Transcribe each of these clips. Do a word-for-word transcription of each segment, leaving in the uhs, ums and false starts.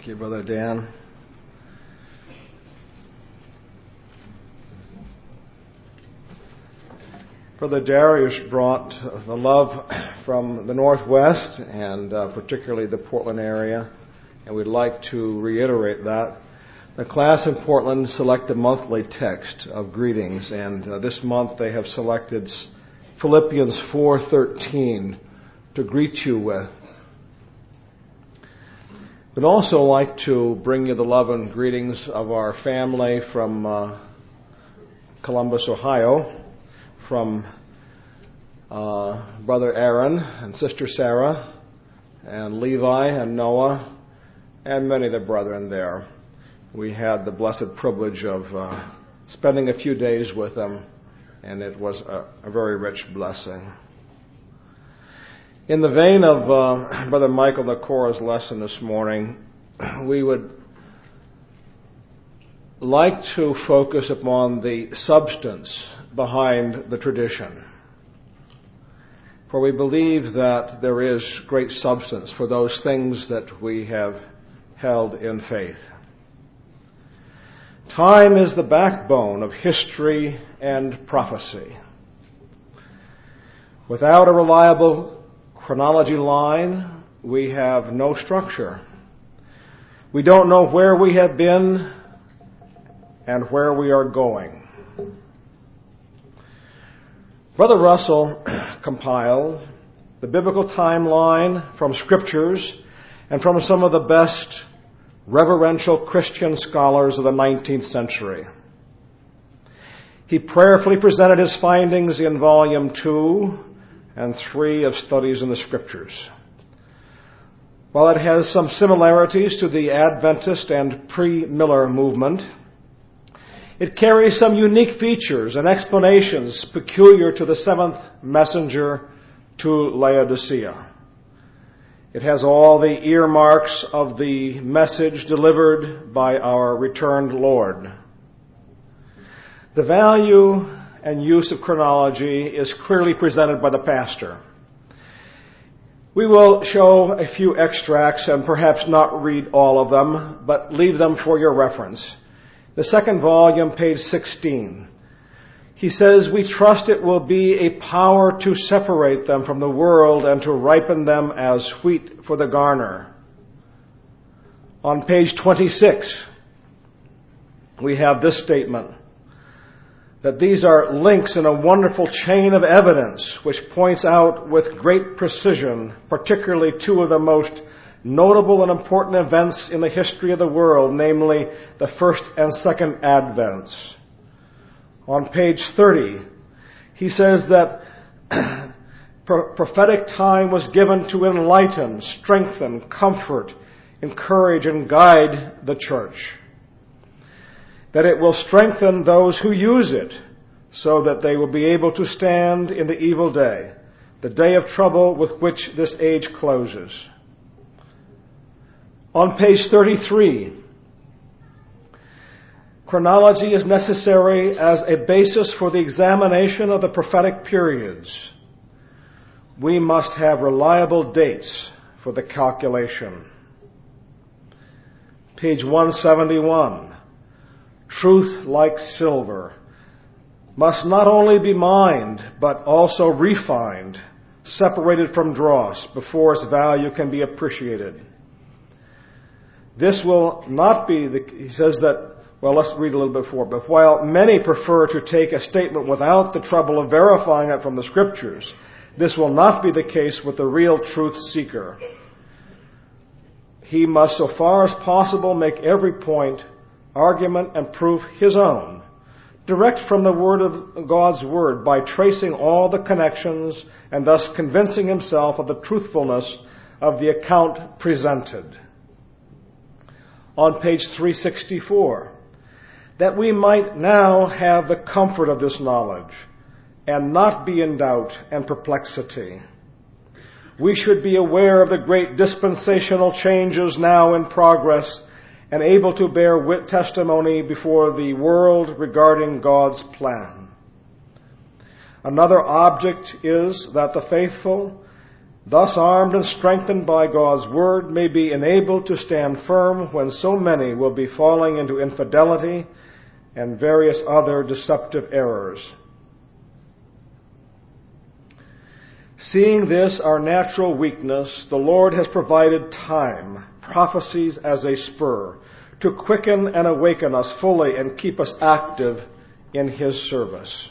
Thank you, Brother Dan. Brother Darius brought the love from the Northwest and uh, particularly the Portland area, and we'd like to reiterate that. The class in Portland select a monthly text of greetings, and uh, this month they have selected Philippians four thirteen to greet you with. We'd also like to bring you the love and greetings of our family from uh, Columbus, Ohio, from uh, Brother Aaron and Sister Sarah, and Levi and Noah, and many of the brethren there. We had the blessed privilege of uh, spending a few days with them, and it was a, a very rich blessing. In the vein of uh, Brother Michael Nakora's lesson this morning, we would like to focus upon the substance behind the tradition. For we believe that there is great substance for those things that we have held in faith. Time is the backbone of history and prophecy. Without a reliable chronology line, we have no structure. We don't know where we have been and where we are going. Brother Russell compiled the biblical timeline from scriptures and from some of the best reverential Christian scholars of the nineteenth century. He prayerfully presented his findings in volume two and three of Studies in the Scriptures. While it has some similarities to the Adventist and pre-Miller movement, it carries some unique features and explanations peculiar to the seventh messenger to Laodicea. It has all the earmarks of the message delivered by our returned Lord. The value and use of chronology is clearly presented by the pastor. We will show a few extracts and perhaps not read all of them, but leave them for your reference. The second volume, page sixteen. He says, "We trust it will be a power to separate them from the world and to ripen them as wheat for the garner." On page twenty-six, we have this statement, that these are links in a wonderful chain of evidence which points out with great precision, particularly two of the most notable and important events in the history of the world, namely the first and second advents. On page thirty, he says that prophetic time was given to enlighten, strengthen, comfort, encourage, and guide the church. That it will strengthen those who use it so that they will be able to stand in the evil day, the day of trouble with which this age closes. On page thirty-three, chronology is necessary as a basis for the examination of the prophetic periods. We must have reliable dates for the calculation. Page one seventy-one. Truth, like silver, must not only be mined, but also refined, separated from dross, before its value can be appreciated. This will not be the, he says that, well, let's read a little bit before, but while many prefer to take a statement without the trouble of verifying it from the Scriptures, this will not be the case with the real truth seeker. He must, so far as possible, make every point, argument, and proof his own, direct from the word of God's word, by tracing all the connections and thus convincing himself of the truthfulness of the account presented. On page three sixty-four, that we might now have the comfort of this knowledge and not be in doubt and perplexity. We should be aware of the great dispensational changes now in progress and able to bear wit testimony before the world regarding God's plan. Another object is that the faithful thus armed and strengthened by God's word, may be enabled to stand firm when so many will be falling into infidelity and various other deceptive errors. Seeing this, our natural weakness, the Lord has provided time, prophecies as a spur, to quicken and awaken us fully and keep us active in His service.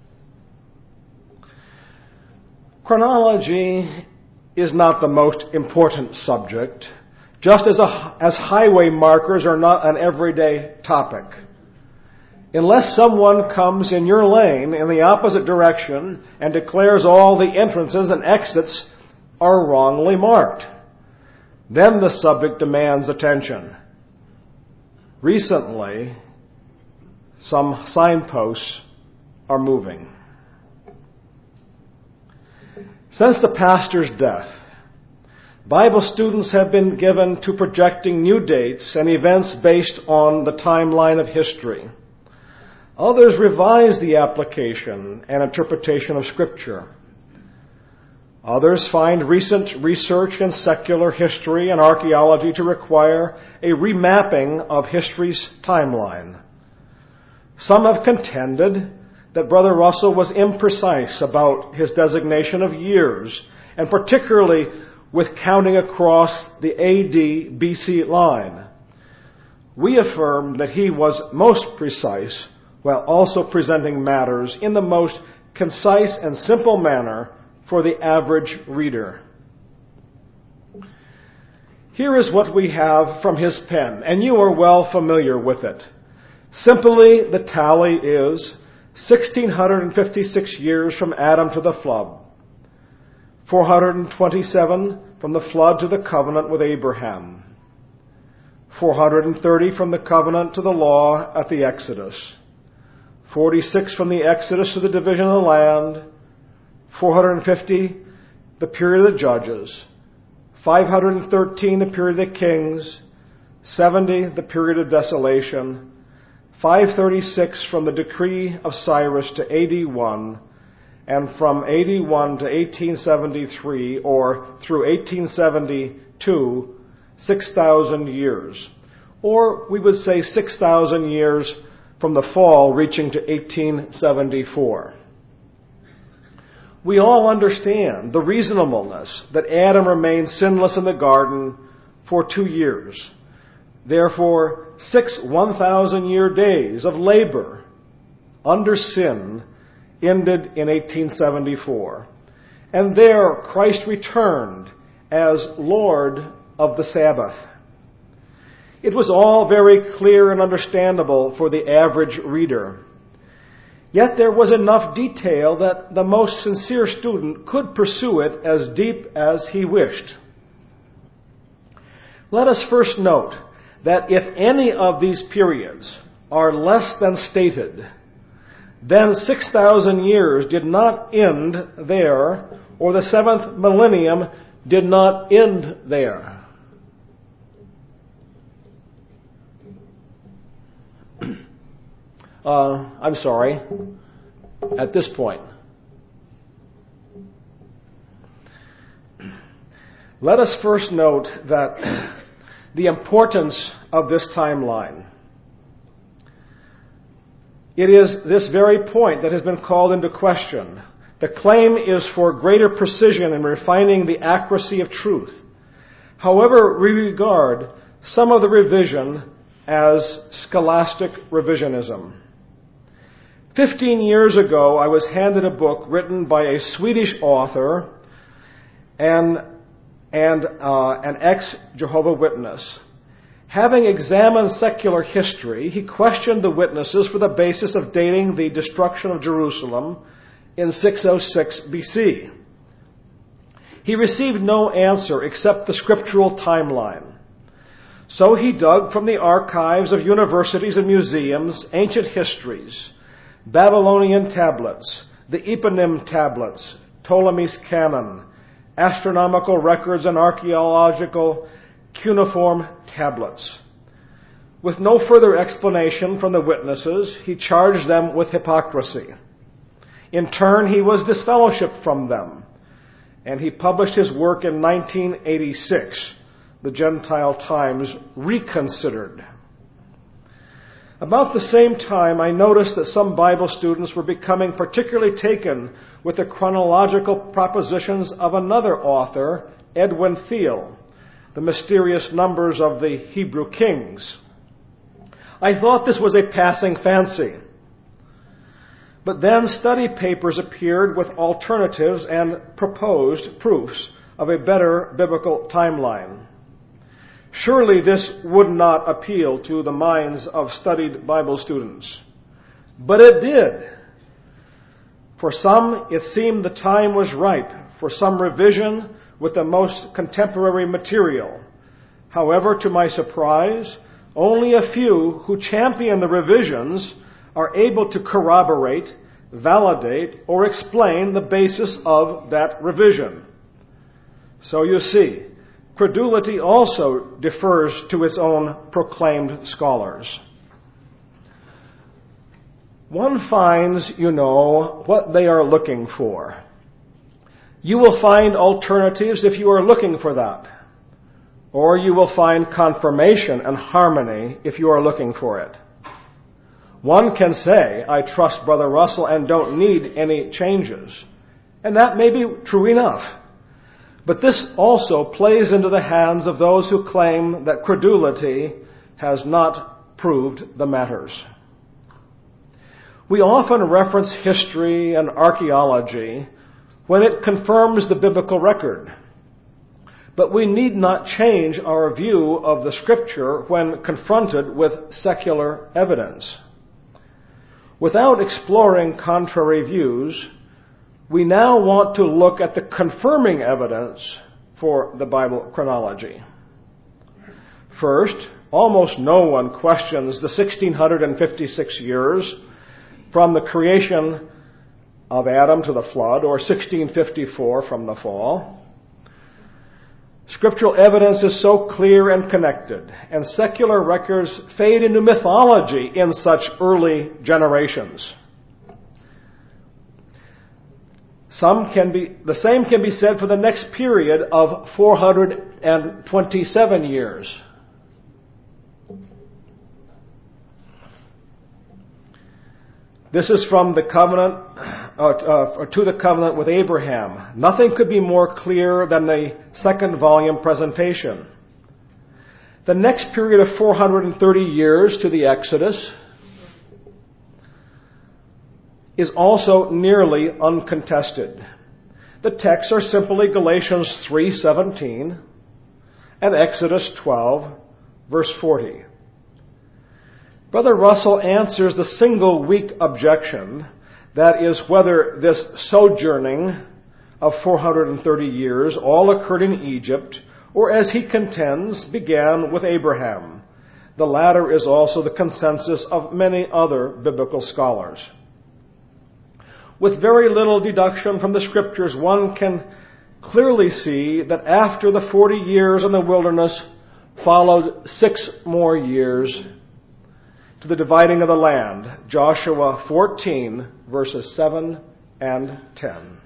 Chronology is not the most important subject, just as, a, as highway markers are not an everyday topic. Unless someone comes in your lane in the opposite direction and declares all the entrances and exits are wrongly marked, then the subject demands attention. Recently, some signposts are moving. Since the pastor's death, Bible students have been given to projecting new dates and events based on the timeline of history. Others revise the application and interpretation of Scripture. Others find recent research in secular history and archaeology to require a remapping of history's timeline. Some have contended that Brother Russell was imprecise about his designation of years, and particularly with counting across the A D B C line. We affirm that he was most precise, while also presenting matters in the most concise and simple manner for the average reader. Here is what we have from his pen, and you are well familiar with it. Simply, the tally is one thousand six hundred fifty-six years from Adam to the flood, four hundred twenty-seven from the flood to the covenant with Abraham, four hundred thirty from the covenant to the law at the Exodus, forty-six from the Exodus to the division of the land, four hundred fifty the period of the judges, five hundred thirteen the period of the kings, seventy the period of desolation, five thirty-six from the decree of Cyrus to A D one, and from A D one to eighteen seventy-three, or through eighteen seventy-two, six thousand years. Or we would say six thousand years from the fall reaching to eighteen seventy-four. We all understand the reasonableness that Adam remained sinless in the garden for two years. Therefore, six one thousand year days of labor under sin ended in eighteen seventy-four. And there Christ returned as Lord of the Sabbath. It was all very clear and understandable for the average reader. Yet there was enough detail that the most sincere student could pursue it as deep as he wished. Let us first note that if any of these periods are less than stated, then six thousand years did not end there, or the seventh millennium did not end there. Uh, I'm sorry, at this point. Let us first note that the importance of this timeline. It is this very point that has been called into question. The claim is for greater precision in refining the accuracy of truth. However, we regard some of the revision as scholastic revisionism. Fifteen years ago, I was handed a book written by a Swedish author and, and uh, an ex-Jehovah Witness. Having examined secular history, he questioned the witnesses for the basis of dating the destruction of Jerusalem in six oh six B C. He received no answer except the scriptural timeline. So he dug from the archives of universities and museums ancient histories, Babylonian tablets, the Eponym tablets, Ptolemy's canon, astronomical records, and archaeological cuneiform tablets. With no further explanation from the witnesses, he charged them with hypocrisy. In turn, he was disfellowshipped from them, and he published his work in nineteen eighty-six, The Gentile Times Reconsidered. About the same time, I noticed that some Bible students were becoming particularly taken with the chronological propositions of another author, Edwin Thiel, The Mysterious Numbers of the Hebrew Kings. I thought this was a passing fancy. But then study papers appeared with alternatives and proposed proofs of a better biblical timeline. Surely this would not appeal to the minds of studied Bible students. But it did. For some, it seemed the time was ripe for some revision with the most contemporary material. However, to my surprise, only a few who champion the revisions are able to corroborate, validate, or explain the basis of that revision. So you see, credulity also defers to its own proclaimed scholars. One finds, you know, what they are looking for. You will find alternatives if you are looking for that. Or you will find confirmation and harmony if you are looking for it. One can say, I trust Brother Russell and don't need any changes. And that may be true enough. But this also plays into the hands of those who claim that credulity has not proved the matters. We often reference history and archaeology when it confirms the biblical record. But we need not change our view of the Scripture when confronted with secular evidence. Without exploring contrary views, we now want to look at the confirming evidence for the Bible chronology. First, almost no one questions the one thousand six hundred fifty-six years from the creation of Adam to the flood, or sixteen fifty-four from the fall. Scriptural evidence is so clear and connected, and secular records fade into mythology in such early generations. Some can be, the same can be said for the next period of four hundred twenty-seven years. This is from the covenant, uh, uh, to the covenant with Abraham. Nothing could be more clear than the second volume presentation. The next period of four hundred thirty years to the Exodus is also nearly uncontested. The texts are simply Galatians three seventeen and Exodus twelve, verse forty. Brother Russell answers the single weak objection, that is, whether this sojourning of four hundred thirty years all occurred in Egypt, or as he contends, began with Abraham. The latter is also the consensus of many other biblical scholars. With very little deduction from the Scriptures, one can clearly see that after the forty years in the wilderness followed six more years to the dividing of the land. Joshua fourteen, verses seven and ten.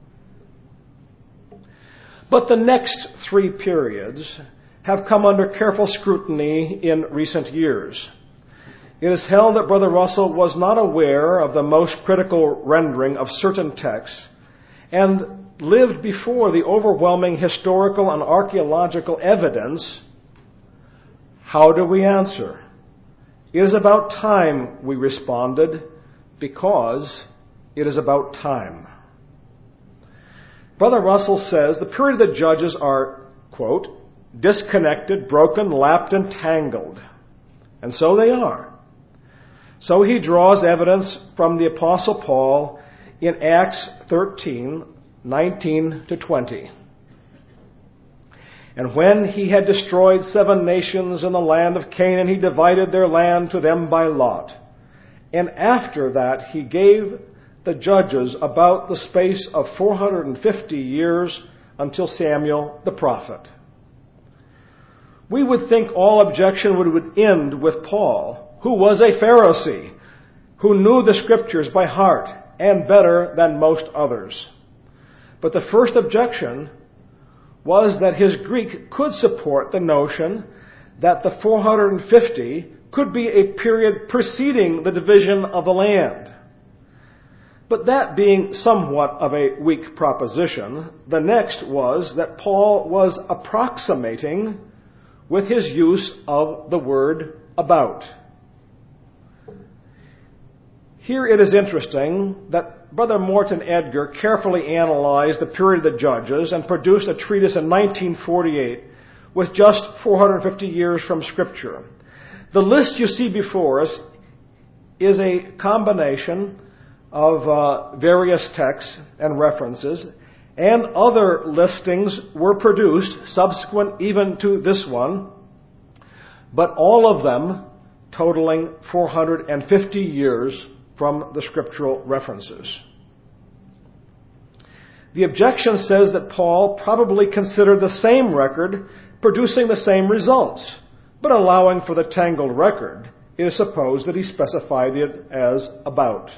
But the next three periods have come under careful scrutiny in recent years. It is held that Brother Russell was not aware of the most critical rendering of certain texts and lived before the overwhelming historical and archaeological evidence. How do we answer? It is about time, we responded, because it is about time. Brother Russell says the period of the Judges are, quote, disconnected, broken, lapped, and tangled. And so they are. So he draws evidence from the Apostle Paul in Acts thirteen, nineteen to twenty. And when he had destroyed seven nations in the land of Canaan, he divided their land to them by lot. And after that he gave the judges about the space of four hundred fifty years until Samuel the prophet. We would think all objection would end with Paul, who was a Pharisee, who knew the Scriptures by heart and better than most others. But the first objection was that his Greek could support the notion that the four hundred fifty could be a period preceding the division of the land. But that being somewhat of a weak proposition, the next was that Paul was approximating with his use of the word about. Here it is interesting that Brother Morton Edgar carefully analyzed the period of the Judges and produced a treatise in nineteen forty-eight with just four hundred fifty years from Scripture. The list you see before us is a combination of uh, various texts and references, and other listings were produced subsequent even to this one, but all of them totaling four hundred fifty years from the scriptural references. The objection says that Paul probably considered the same record producing the same results, but allowing for the tangled record, it is supposed that he specified it as about.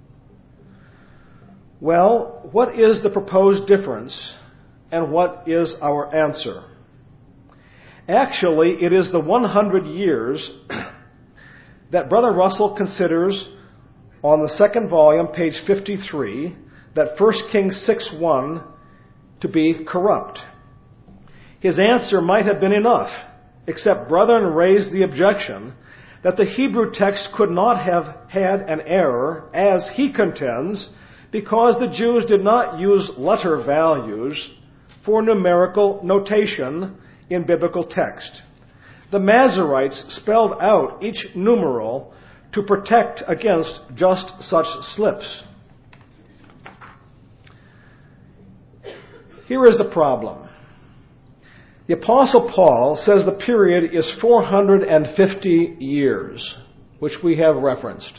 Well, what is the proposed difference, and what is our answer? Actually, it is the one hundred years that Brother Russell considers on the second volume, page fifty-three, that First Kings six one to be corrupt. His answer might have been enough, except brethren raised the objection that the Hebrew text could not have had an error, as he contends, because the Jews did not use letter values for numerical notation in biblical text. The Masoretes spelled out each numeral to protect against just such slips. Here is the problem. The Apostle Paul says the period is four hundred fifty years, which we have referenced.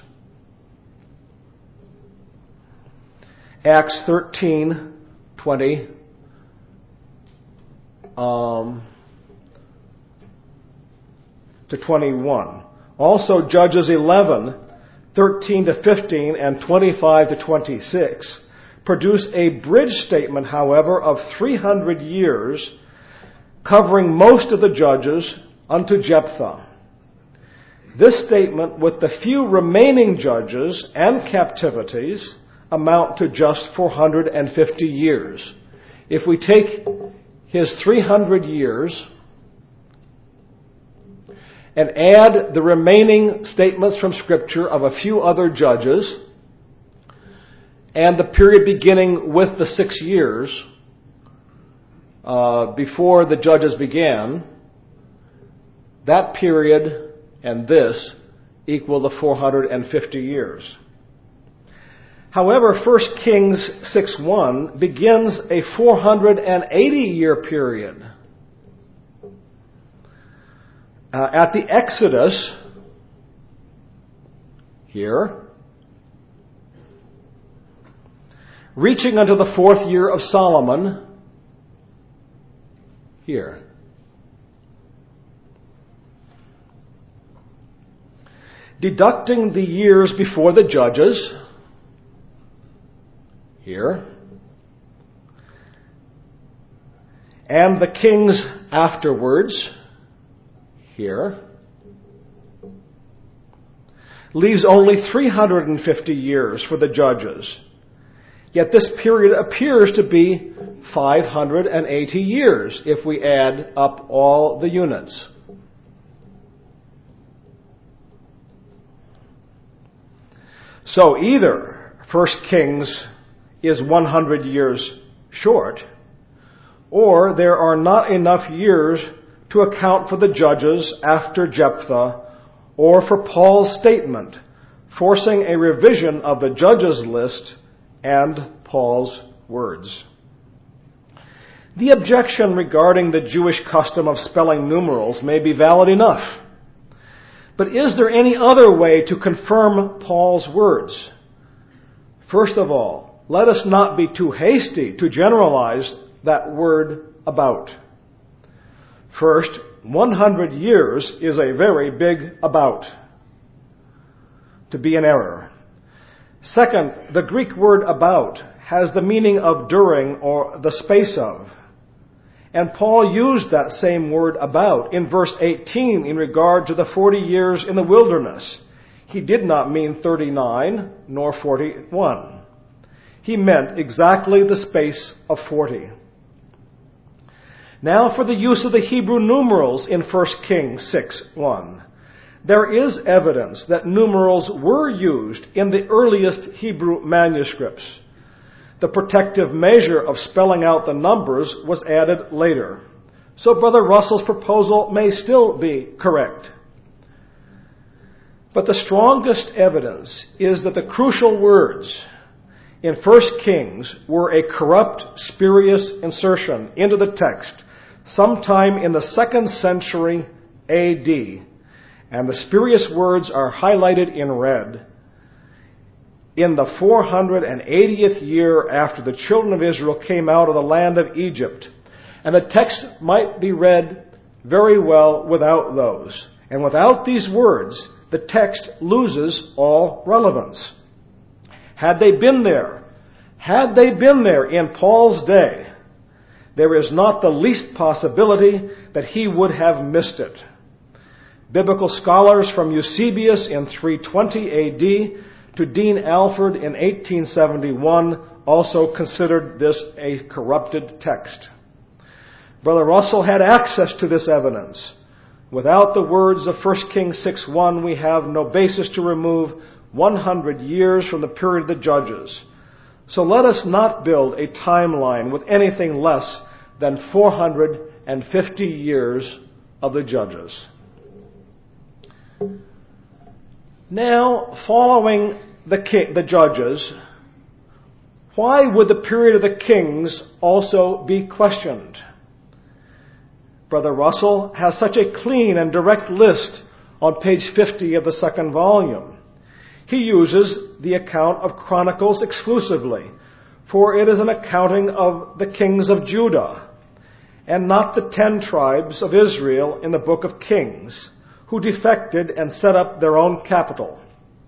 Acts thirteen twenty um, to twenty-one. Also Judges eleven thirteen to fifteen and twenty-five to twenty-six produce a bridge statement, however, of three hundred years, covering most of the judges unto Jephthah. This statement, with the few remaining judges and captivities, amount to just four hundred fifty years. If we take his three hundred years and add the remaining statements from Scripture of a few other judges, and the period beginning with the six years uh, before the judges began, that period and this equal the four hundred fifty years. However, First Kings six one begins a four hundred eighty year period. Uh, at the Exodus, here, reaching unto the fourth year of Solomon, here. Deducting the years before the judges, here, and the kings afterwards, here, leaves only three hundred fifty years for the judges. Yet this period appears to be five hundred eighty years if we add up all the units. So either First Kings is one hundred years short, or there are not enough years to account for the judges after Jephthah, or for Paul's statement, forcing a revision of the judges list and Paul's words. The objection regarding the Jewish custom of spelling numerals may be valid enough. But is there any other way to confirm Paul's words? First of all, let us not be too hasty to generalize that word about. First, one hundred years is a very big about to be an error. Second, the Greek word about has the meaning of during or the space of. And Paul used that same word about in verse eighteen in regard to the forty years in the wilderness. He did not mean thirty-nine nor forty-one. He meant exactly the space of forty. Now for the use of the Hebrew numerals in First Kings six one. There is evidence that numerals were used in the earliest Hebrew manuscripts. The protective measure of spelling out the numbers was added later. So Brother Russell's proposal may still be correct. But the strongest evidence is that the crucial words in First Kings were a corrupt, spurious insertion into the text sometime in the second century A D. And the spurious words are highlighted in red. In the four hundred eightieth year after the children of Israel came out of the land of Egypt. And the text might be read very well without those. And without these words, the text loses all relevance. Had they been there, had they been there in Paul's day, there is not the least possibility that he would have missed it. Biblical scholars from Eusebius in three twenty A D to Dean Alford in eighteen seventy-one also considered this a corrupted text. Brother Russell had access to this evidence. Without the words of First Kings six one, we have no basis to remove one hundred years from the period of the Judges. So let us not build a timeline with anything less than four hundred fifty years of the Judges. Now, following the, king, the Judges, why would the period of the Kings also be questioned? Brother Russell has such a clean and direct list on page fifty of the second volume. He uses the account of Chronicles exclusively, for it is an accounting of the kings of Judah, and not the ten tribes of Israel in the book of Kings, who defected and set up their own capital.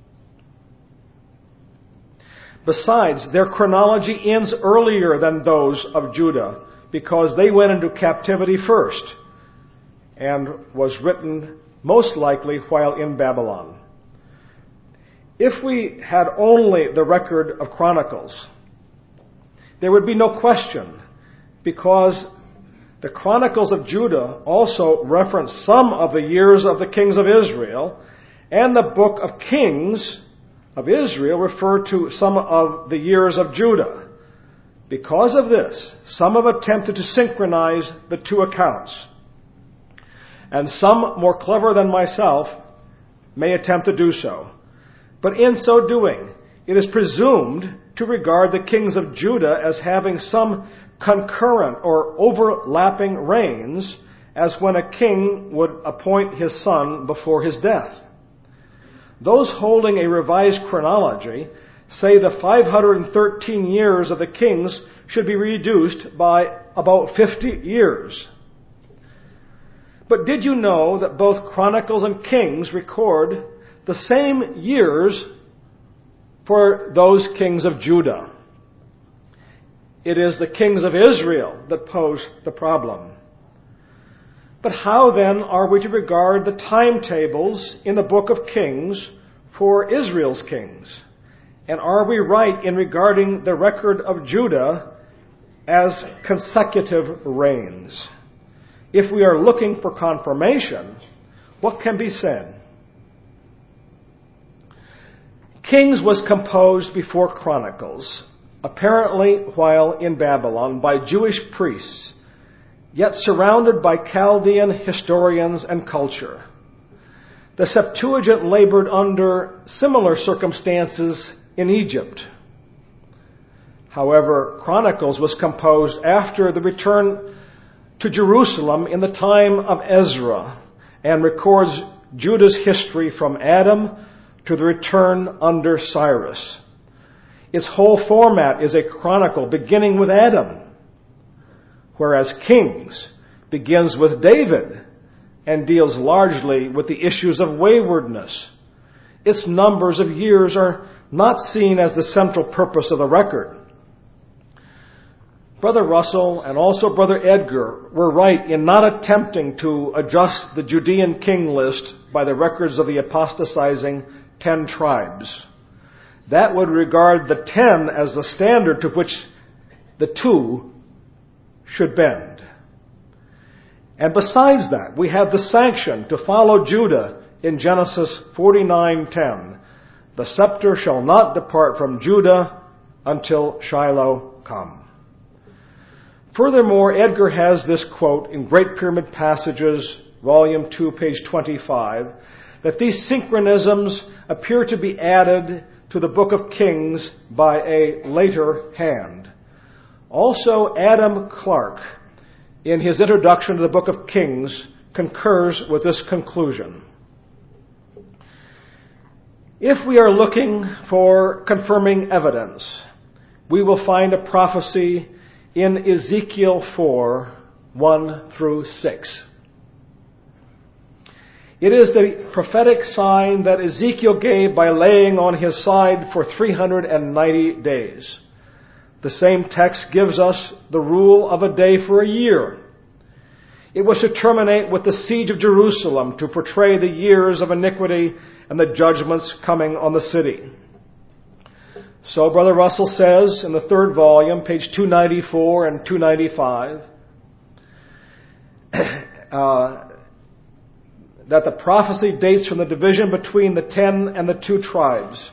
Besides, their chronology ends earlier than those of Judah, because they went into captivity first, and was written most likely while in Babylon. If we had only the record of Chronicles, there would be no question, because the Chronicles of Judah also reference some of the years of the kings of Israel, and the book of Kings of Israel refer to some of the years of Judah. Because of this, some have attempted to synchronize the two accounts, and some more clever than myself may attempt to do so. But in so doing, it is presumed to regard the kings of Judah as having some concurrent or overlapping reigns, as when a king would appoint his son before his death. Those holding a revised chronology say the five hundred thirteen years of the kings should be reduced by about fifty years. But did you know that both Chronicles and Kings record the same years for those kings of Judah? It is the kings of Israel that pose the problem. But how then are we to regard the timetables in the book of Kings for Israel's kings? And are we right in regarding the record of Judah as consecutive reigns? If we are looking for confirmation, what can be said? Kings was composed before Chronicles, apparently while in Babylon, by Jewish priests, yet surrounded by Chaldean historians and culture. The Septuagint labored under similar circumstances in Egypt. However, Chronicles was composed after the return to Jerusalem in the time of Ezra, and records Judah's history from Adam to the return under Cyrus. Its whole format is a chronicle beginning with Adam, whereas Kings begins with David and deals largely with the issues of waywardness. Its numbers of years are not seen as the central purpose of the record. Brother Russell and also Brother Edgar were right in not attempting to adjust the Judean king list by the records of the apostatizing ten tribes. That would regard the ten as the standard to which the two should bend. And besides that, we have the sanction to follow Judah in Genesis forty-nine ten. The scepter shall not depart from Judah until Shiloh come. Furthermore, Edgar has this quote in Great Pyramid Passages, Volume two, page twenty-five, that these synchronisms appear to be added to the Book of Kings by a later hand. Also, Adam Clarke, in his introduction to the Book of Kings, concurs with this conclusion. If we are looking for confirming evidence, we will find a prophecy in Ezekiel four, one through six. It is the prophetic sign that Ezekiel gave by laying on his side for three hundred ninety days. The same text gives us the rule of a day for a year. It was to terminate with the siege of Jerusalem to portray the years of iniquity and the judgments coming on the city. So Brother Russell says in the third volume, page two ninety-four and two ninety-five, uh, that the prophecy dates from the division between the ten and the two tribes.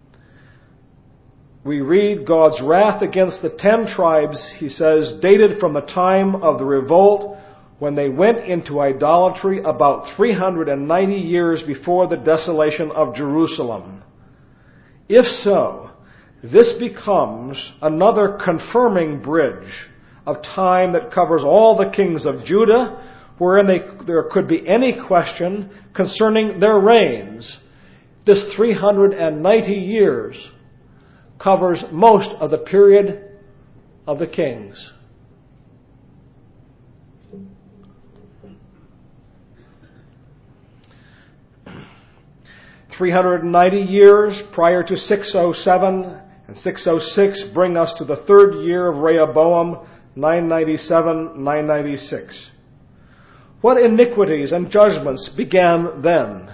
We read God's wrath against the ten tribes, he says, dated from the time of the revolt when they went into idolatry about three hundred ninety years before the desolation of Jerusalem. If so, this becomes another confirming bridge of time that covers all the kings of Judah, wherein they, there could be any question concerning their reigns. This three hundred ninety years covers most of the period of the kings. three hundred ninety years prior to six oh seven and six oh six bring us to the third year of Rehoboam, nine ninety-seven, nine ninety-six. What iniquities and judgments began then?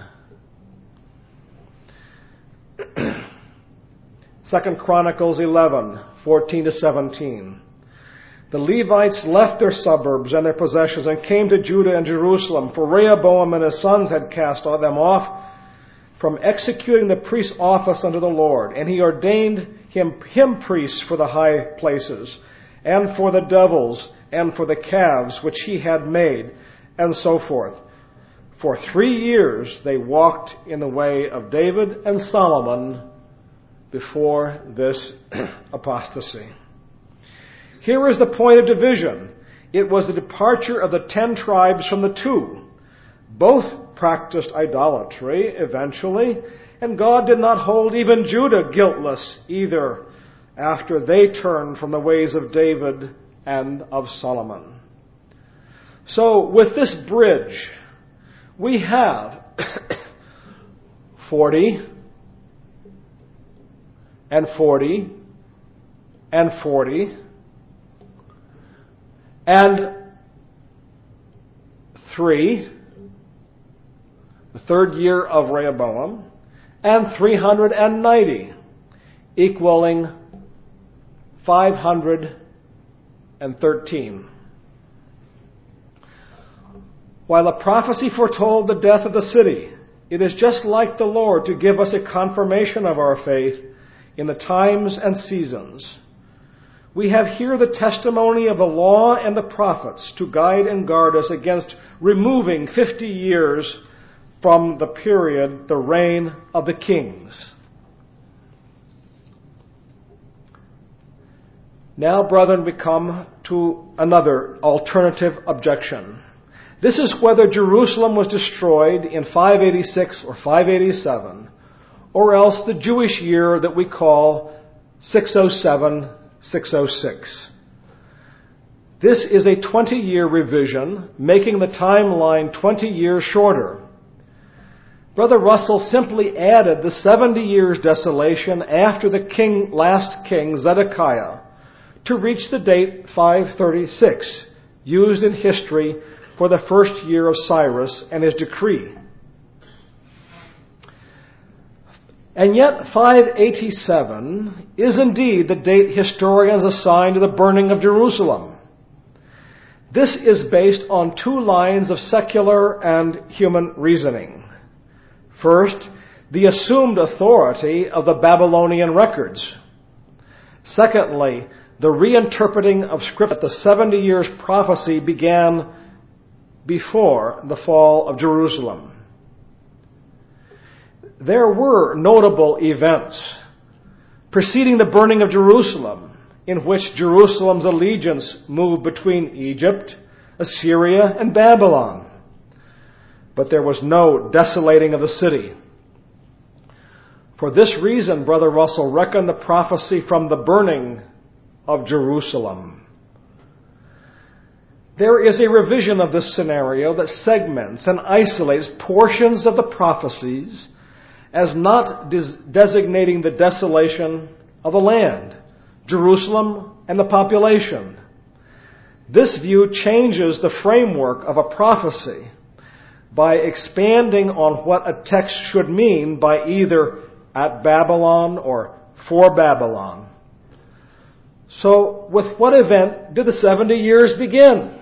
Second Chronicles eleven, fourteen to seventeen. The Levites left their suburbs and their possessions and came to Judah and Jerusalem, for Rehoboam and his sons had cast them off from executing the priest's office unto the Lord. And he ordained him, him priests for the high places, and for the devils, and for the calves which he had made, and so forth. For three years they walked in the way of David and Solomon before this apostasy. Here is the point of division. It was the departure of the ten tribes from the two. Both practiced idolatry eventually, and God did not hold even Judah guiltless either after they turned from the ways of David and of Solomon. So with this bridge, we have forty and forty and forty and three, the third year of Rehoboam, and three hundred ninety, equaling five hundred thirteen. While the prophecy foretold the death of the city, it is just like the Lord to give us a confirmation of our faith in the times and seasons. We have here the testimony of the law and the prophets to guide and guard us against removing fifty years from the period, the reign of the kings. Now, brethren, we come to another alternative objection. This is whether Jerusalem was destroyed in five eighty-six or five eighty-seven, or else the Jewish year that we call six oh seven, six oh six. This is a twenty-year revision, making the timeline twenty years shorter. Brother Russell simply added the seventy years desolation after the king, last king, Zedekiah, to reach the date five thirty-six, used in history for the first year of Cyrus and his decree. And yet five eighty-seven is indeed the date historians assign to the burning of Jerusalem. This is based on two lines of secular and human reasoning. First, the assumed authority of the Babylonian records. Secondly, the reinterpreting of Scripture that the seventy years prophecy began before the fall of Jerusalem. There were notable events preceding the burning of Jerusalem, in which Jerusalem's allegiance moved between Egypt, Assyria, and Babylon. But there was no desolating of the city. For this reason, Brother Russell reckoned the prophecy from the burning of Jerusalem. There is a revision of this scenario that segments and isolates portions of the prophecies as not des- designating the desolation of the land, Jerusalem, and the population. This view changes the framework of a prophecy by expanding on what a text should mean by either at Babylon or for Babylon. So, with what event did the seventy years begin?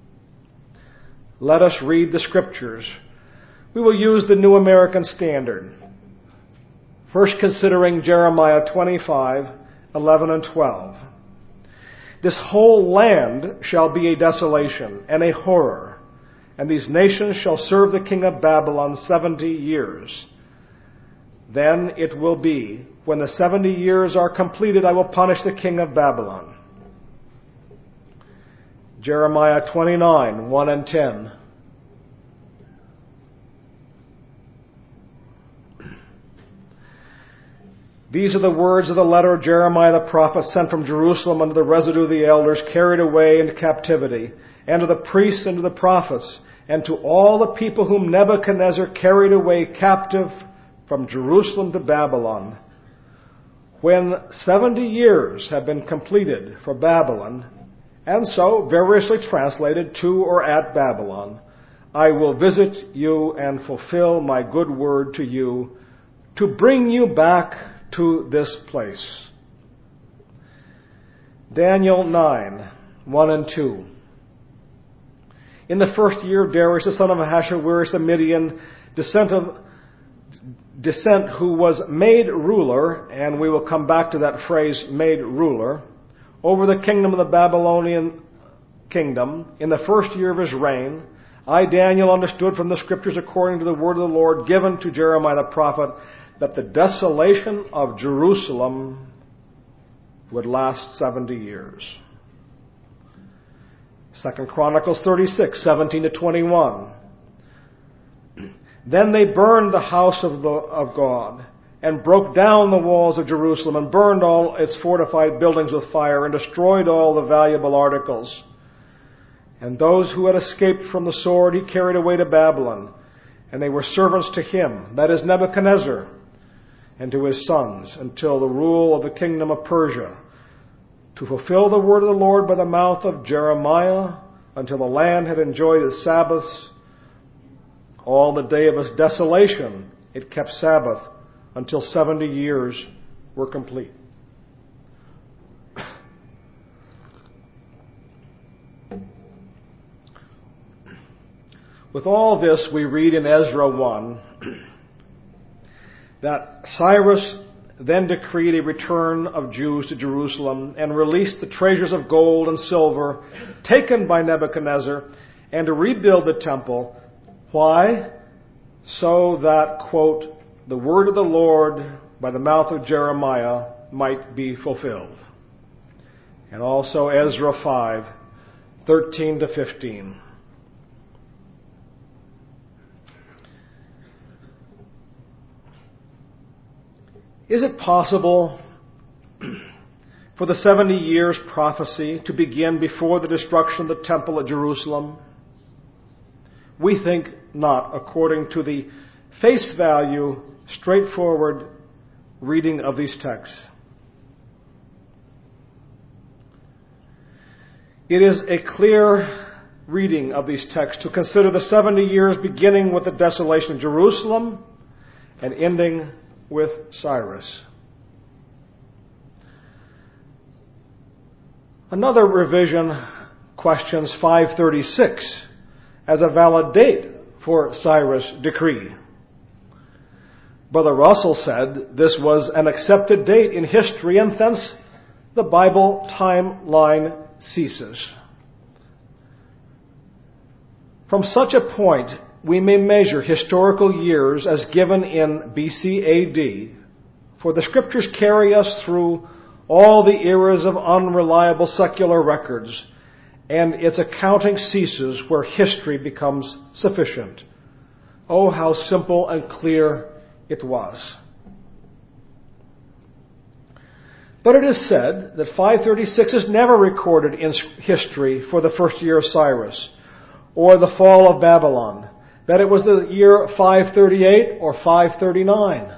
Let us read the Scriptures. We will use the New American Standard. First, considering Jeremiah twenty-five, eleven and twelve. This whole land shall be a desolation and a horror, and these nations shall serve the king of Babylon seventy years. Then it will be, when the seventy years are completed, I will punish the king of Babylon. Jeremiah twenty-nine, one and ten. These are the words of the letter of Jeremiah the prophet sent from Jerusalem unto the residue of the elders carried away into captivity, and to the priests and to the prophets, and to all the people whom Nebuchadnezzar carried away captive from Jerusalem to Babylon. When seventy years have been completed for Babylon, and so variously translated to or at Babylon, I will visit you and fulfill my good word to you, to bring you back to this place. Daniel nine, one and two. In the first year of Darius, the son of Ahasuerus the Median, descent of descent who was made ruler, and we will come back to that phrase, made ruler, over the kingdom of the Babylonian kingdom, in the first year of his reign, I, Daniel, understood from the Scriptures according to the word of the Lord given to Jeremiah the prophet, that the desolation of Jerusalem would last seventy years. Second Chronicles thirty-six, seventeen to twenty-one. Then they burned the house of, the, of God, and broke down the walls of Jerusalem, and burned all its fortified buildings with fire, and destroyed all the valuable articles. And those who had escaped from the sword he carried away to Babylon, and they were servants to him, that is Nebuchadnezzar, and to his sons, until the rule of the kingdom of Persia, to fulfill the word of the Lord by the mouth of Jeremiah, until the land had enjoyed its Sabbaths. All the day of its desolation it kept Sabbath, until seventy years were complete. With all this, we read in Ezra one that Cyrus then decreed a return of Jews to Jerusalem and released the treasures of gold and silver taken by Nebuchadnezzar, and to rebuild the temple. Why? So that, quote, the word of the Lord by the mouth of Jeremiah might be fulfilled. And also Ezra five, thirteen to fifteen. Is it possible for the seventy years prophecy to begin before the destruction of the temple at Jerusalem? We think not, according to the face value, straightforward reading of these texts. It is a clear reading of these texts to consider the seventy years beginning with the desolation of Jerusalem and ending with Cyrus. Another revision questions five thirty-six as a valid date for Cyrus' decree. Brother Russell said this was an accepted date in history, and thence the Bible timeline ceases. From such a point, we may measure historical years as given in B C A D, for the Scriptures carry us through all the eras of unreliable secular records, and its accounting ceases where history becomes sufficient. Oh, how simple and clear it was. But it is said that five thirty-six is never recorded in history for the first year of Cyrus, or the fall of Babylon, that it was the year five thirty-eight or five thirty-nine.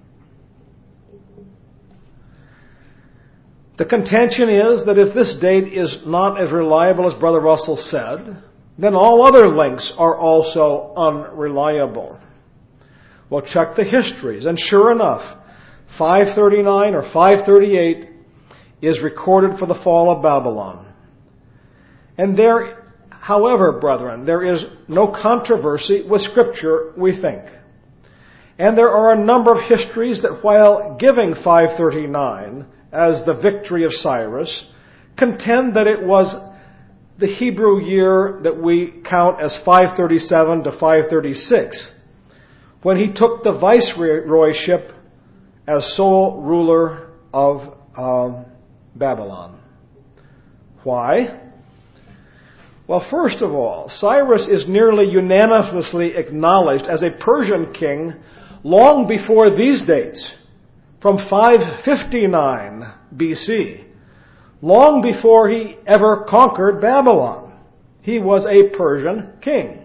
The contention is that if this date is not as reliable as Brother Russell said, then all other links are also unreliable. Well, check the histories, and sure enough, five thirty-nine or five thirty-eight is recorded for the fall of Babylon. And there, however, brethren, there is no controversy with Scripture, we think. And there are a number of histories that, while giving five thirty-nine as the victory of Cyrus, contend that it was the Hebrew year that we count as five thirty-seven to five thirty-six, when he took the viceroyship as sole ruler of um, Babylon. Why? Well, first of all, Cyrus is nearly unanimously acknowledged as a Persian king long before these dates, from five fifty-nine B C, long before he ever conquered Babylon. He was a Persian king.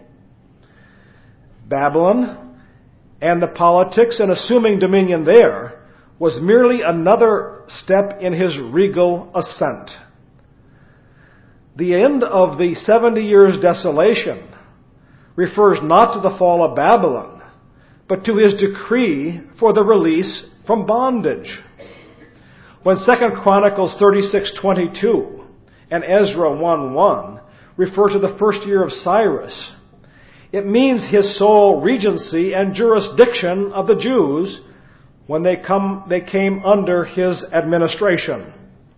Babylon and the politics and assuming dominion there was merely another step in his regal ascent. The end of the seventy years desolation refers not to the fall of Babylon, but to his decree for the release from bondage. When Second Chronicles thirty-six twenty-two and Ezra one one refer to the first year of Cyrus, it means his sole regency and jurisdiction of the Jews when they come they came under his administration.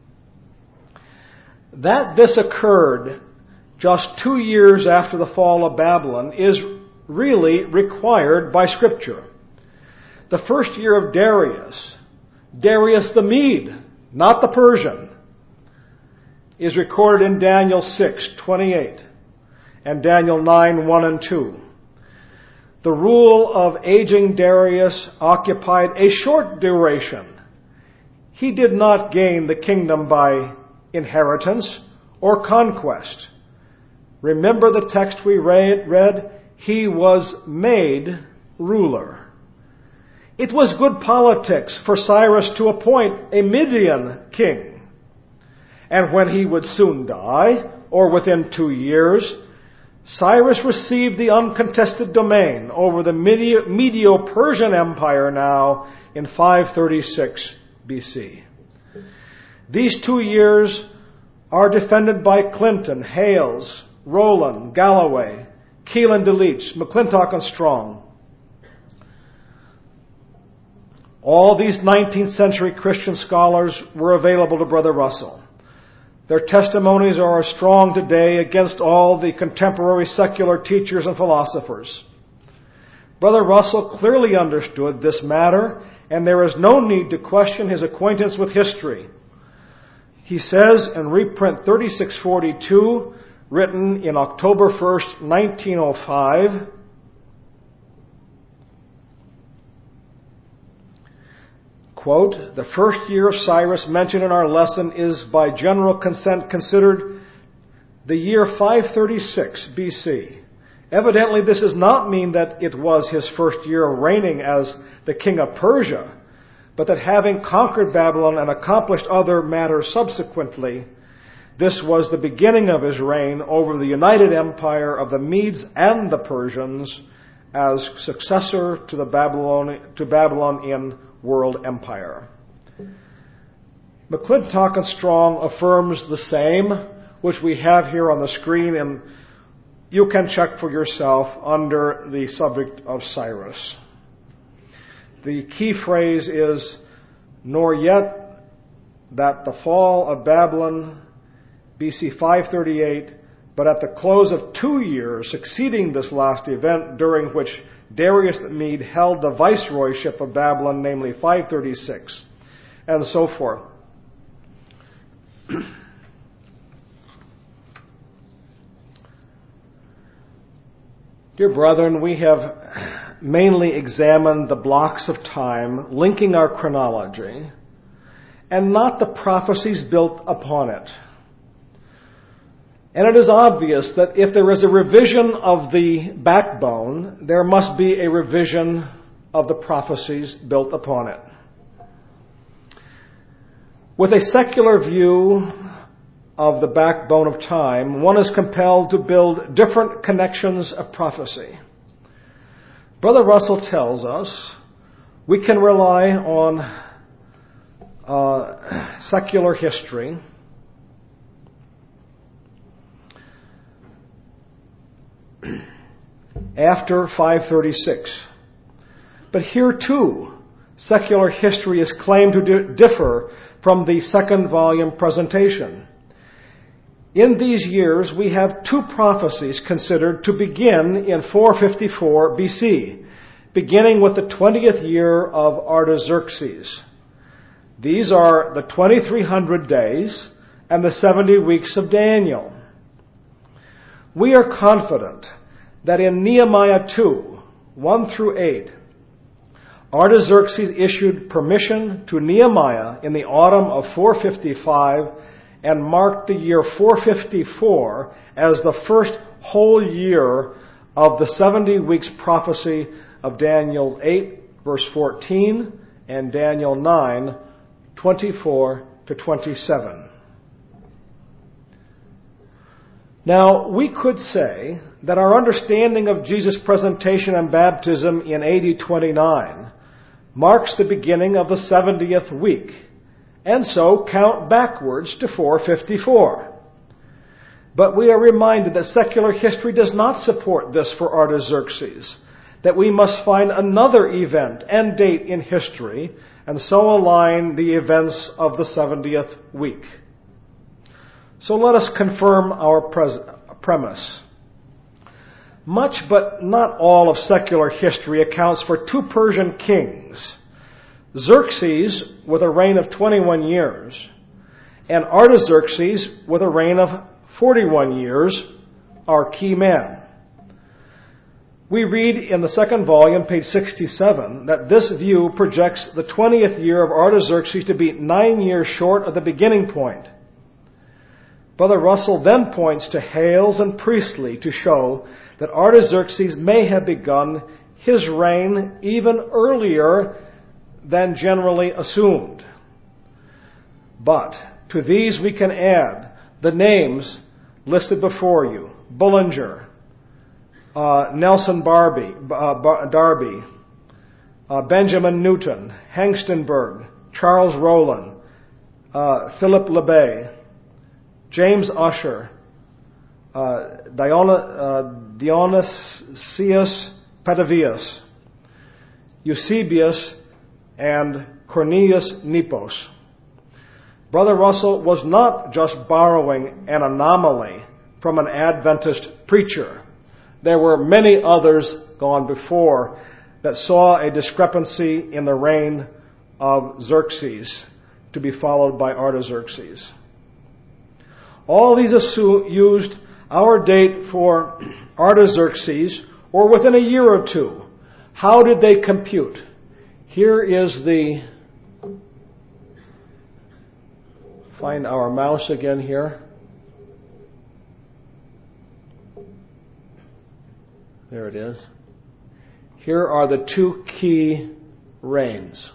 That this occurred just two years after the fall of Babylon is really required by Scripture. The first year of Darius, Darius the Mede, not the Persian, is recorded in Daniel six twenty-eight and Daniel nine one and two. The rule of aging Darius occupied a short duration. He did not gain the kingdom by inheritance or conquest. Remember the text we read? He was made ruler. It was good politics for Cyrus to appoint a Median king. And when he would soon die, or within two years, Cyrus received the uncontested domain over the Medo-Persian Empire now in five thirty-six B C. These two years are defended by Clinton, Hales, Rowland, Galloway, Keelan DeLeach, McClintock and Strong. All these nineteenth century Christian scholars were available to Brother Russell. Their testimonies are as strong today against all the contemporary secular teachers and philosophers. Brother Russell clearly understood this matter, and there is no need to question his acquaintance with history. He says in reprint thirty-six forty-two, written in October first, nineteen oh five, quote, "The first year of Cyrus mentioned in our lesson is by general consent considered the year five thirty-six B C. Evidently, this does not mean that it was his first year of reigning as the king of Persia, but that having conquered Babylon and accomplished other matters subsequently, This was the beginning of his reign over the united empire of the Medes and the Persians as successor to the Babylon, to Babylonian world empire. McClintock and Strong affirms the same, which we have here on the screen, and you can check for yourself under the subject of Cyrus. The key phrase is, nor yet that the fall of Babylon B C five thirty-eight, but at the close of two years succeeding this last event, during which Darius the Mede held the viceroyship of Babylon, namely five thirty-six, and so forth. Dear brethren, we have mainly examined the blocks of time linking our chronology, and not the prophecies built upon it. And it is obvious that if there is a revision of the backbone, there must be a revision of the prophecies built upon it. With a secular view of the backbone of time, one is compelled to build different connections of prophecy. Brother Russell tells us we can rely on uh, secular history after five thirty-six. But here too, secular history is claimed to differ from the second volume presentation. In these years, we have two prophecies considered to begin in four fifty-four B C, beginning with the twentieth year of Artaxerxes. These are the twenty-three hundred days and the seventy weeks of Daniel. We are confident that in Nehemiah two, one through eight, Artaxerxes issued permission to Nehemiah in the autumn of four fifty-five and marked the year four fifty-four as the first whole year of the seventy weeks prophecy of Daniel eight, verse fourteen, and Daniel nine, twenty-four to twenty-seven. Now, we could say that our understanding of Jesus' presentation and baptism in A D twenty-nine marks the beginning of the seventieth week, and so count backwards to four fifty-four. But we are reminded that secular history does not support this for Artaxerxes, that we must find another event and date in history, and so align the events of the seventieth week. So let us confirm our pres- premise. Much, but not all, of secular history accounts for two Persian kings, Xerxes with a reign of twenty-one years, and Artaxerxes with a reign of forty-one years, our key man. We read in the second volume, page sixty-seven, that this view projects the twentieth year of Artaxerxes to be nine years short of the beginning point. Brother Russell then points to Hales and Priestley to show that Artaxerxes may have begun his reign even earlier than generally assumed. But to these we can add the names listed before you: Bullinger, uh, Nelson Barbie, uh, Bar- Darby, uh, Benjamin Newton, Hengstenberg, Charles Rowland, uh, Philip Lebet, James Ussher, uh, Diona, uh, Dionysius Petavius, Eusebius, and Cornelius Nepos. Brother Russell was not just borrowing an anomaly from an Adventist preacher. There were many others gone before that saw a discrepancy in the reign of Xerxes to be followed by Artaxerxes. All these assume, used our date for Artaxerxes, or within a year or two. How did they compute? Here is the... Find our mouse again here. There it is. Here are the two key reigns.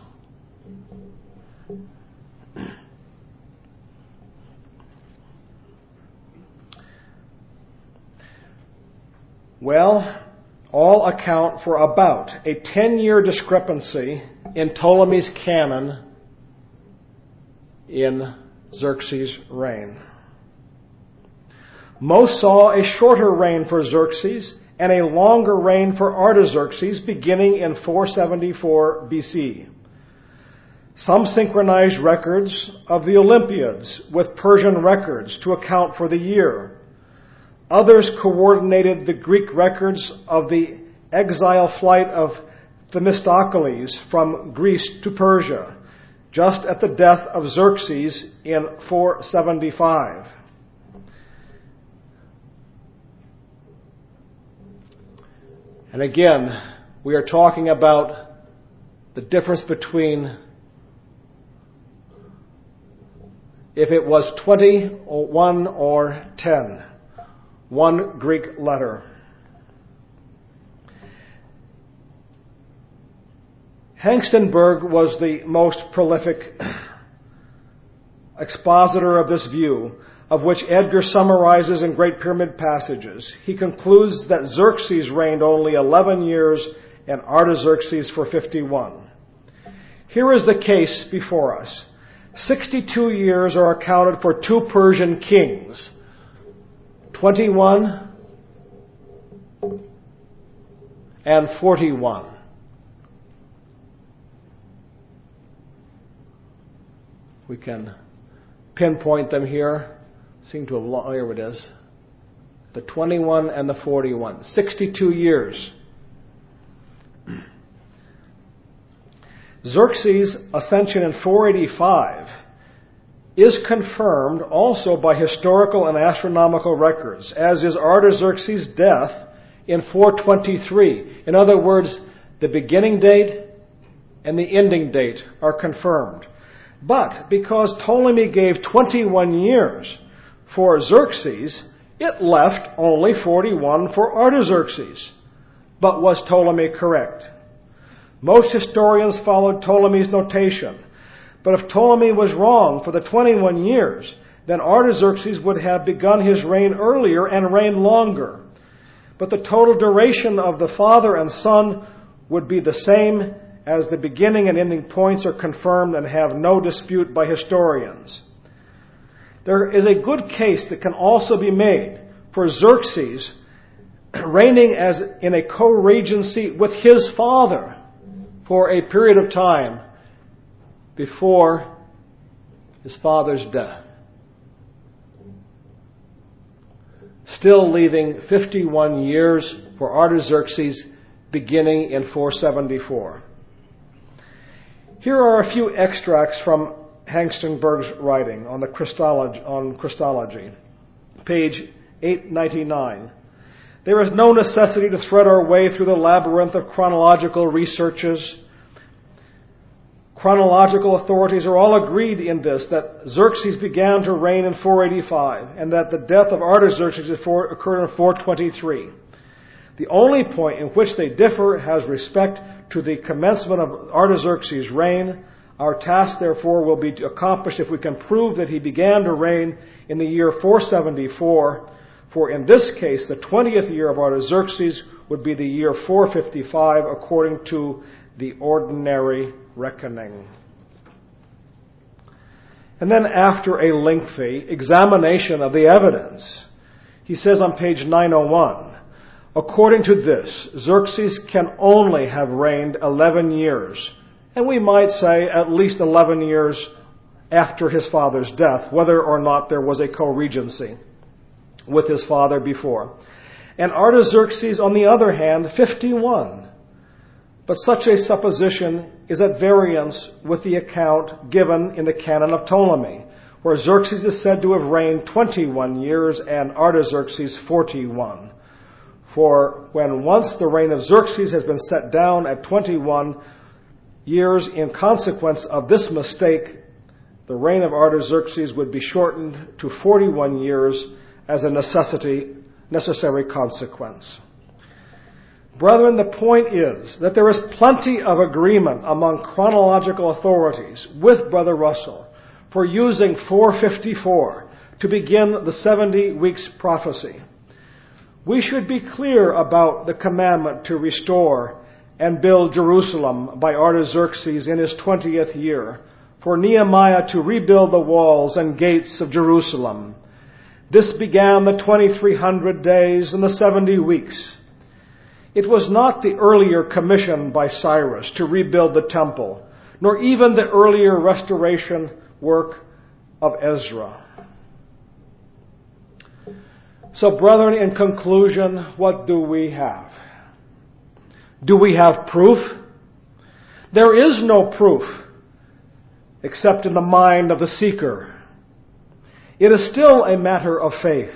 Well, all account for about a ten-year discrepancy in Ptolemy's canon in Xerxes' reign. Most saw a shorter reign for Xerxes and a longer reign for Artaxerxes beginning in four seventy-four B C. Some synchronized records of the Olympiads with Persian records to account for the year. Others coordinated the Greek records of the exile flight of Themistocles from Greece to Persia, just at the death of Xerxes in four seventy-five. And again, we are talking about the difference between if it was twenty-one or ten. One Greek letter. Hengstenberg was the most prolific expositor of this view, of which Edgar summarizes in Great Pyramid passages. He concludes that Xerxes reigned only eleven years and Artaxerxes for fifty-one. Here is the case before us. sixty-two years are accounted for two Persian kings, twenty-one and forty-one. We can pinpoint them here. Seem to have lost, here it is. The twenty-one and the forty-one. sixty-two years. Xerxes' ascension in four eighty-five is confirmed also by historical and astronomical records, as is Artaxerxes' death in four twenty-three. In other words, the beginning date and the ending date are confirmed. But because Ptolemy gave twenty-one years for Xerxes, it left only forty-one for Artaxerxes. But was Ptolemy correct? Most historians followed Ptolemy's notation. But if Ptolemy was wrong for the twenty-one years, then Artaxerxes would have begun his reign earlier and reigned longer. But the total duration of the father and son would be the same, as the beginning and ending points are confirmed and have no dispute by historians. There is a good case that can also be made for Xerxes reigning as in a co-regency with his father for a period of time before his father's death, still leaving fifty-one years for Artaxerxes beginning in four seventy-four. Here are a few extracts from Hengstenberg's writing on the Christology, on Christology, page eight ninety-nine. There is no necessity to thread our way through the labyrinth of chronological researches. Chronological authorities are all agreed in this, that Xerxes began to reign in four eighty-five, and that the death of Artaxerxes occurred in four twenty-three. The only point in which they differ has respect to the commencement of Artaxerxes' reign. Our task, therefore, will be accomplished if we can prove that he began to reign in the year four seventy-four, for in this case, the twentieth year of Artaxerxes would be the year four fifty-five, according to the ordinary reckoning. And then after a lengthy examination of the evidence, he says on page nine oh one, according to this, Xerxes can only have reigned eleven years, and we might say at least eleven years after his father's death, whether or not there was a co-regency with his father before. And Artaxerxes, on the other hand, fifty-one. But such a supposition is at variance with the account given in the canon of Ptolemy, where Xerxes is said to have reigned twenty-one years and Artaxerxes forty-one. For when once the reign of Xerxes has been set down at twenty-one years in consequence of this mistake, the reign of Artaxerxes would be shortened to forty-one years as a necessity, necessary consequence. Brethren, the point is that there is plenty of agreement among chronological authorities with Brother Russell for using four fifty-four to begin the seventy weeks prophecy. we should be clear about the commandment to restore and build Jerusalem by Artaxerxes in his twentieth year, for Nehemiah to rebuild the walls and gates of Jerusalem. This began the twenty-three hundred days and the seventy weeks. It was not the earlier commission by Cyrus to rebuild the temple, nor even the earlier restoration work of Ezra. So, brethren, in conclusion, what do we have? Do we have proof? There is no proof except in the mind of the seeker. It is still a matter of faith.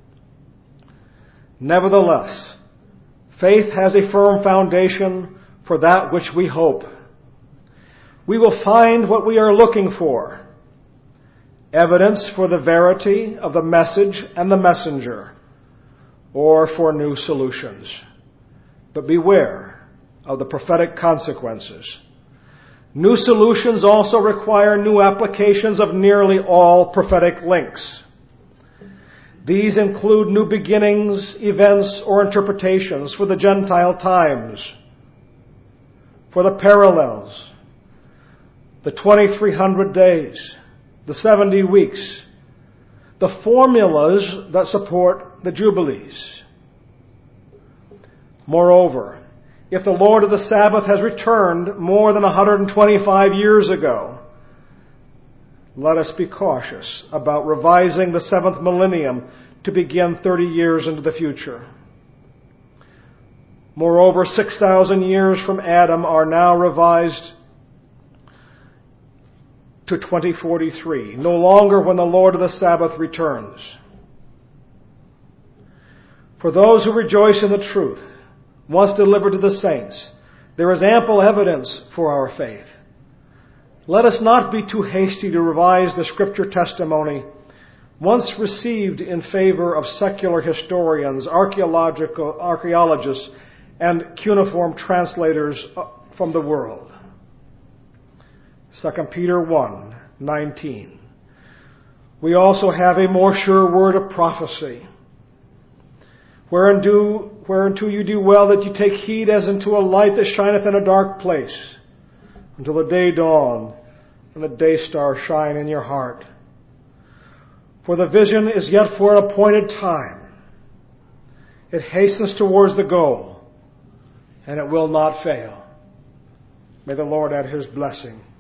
Nevertheless, faith has a firm foundation for that which we hope. We will find what we are looking for: evidence for the verity of the message and the messenger, or for new solutions. But beware of the prophetic consequences. New solutions also require new applications of nearly all prophetic links. These include new beginnings, events, or interpretations for the Gentile times, for the parallels, the twenty-three hundred days, the seventy weeks, the formulas that support the Jubilees. Moreover, if the Lord of the Sabbath has returned more than one hundred twenty-five years ago, let us be cautious about revising the seventh millennium to begin thirty years into the future. Moreover, six thousand years from Adam are now revised to twenty forty-three, no longer when the Lord of the Sabbath returns. For those who rejoice in the truth, once delivered to the saints, there is ample evidence for our faith. Let us not be too hasty to revise the Scripture testimony once received in favor of secular historians, archaeological archaeologists, and cuneiform translators from the world. Second Peter one nineteen. We also have a more sure word of prophecy, whereunto, whereunto you do well that you take heed as unto a light that shineth in a dark place, until the day dawn and the day star shine in your heart. For the vision is yet for an appointed time. It hastens towards the goal, and it will not fail. May the Lord add His blessing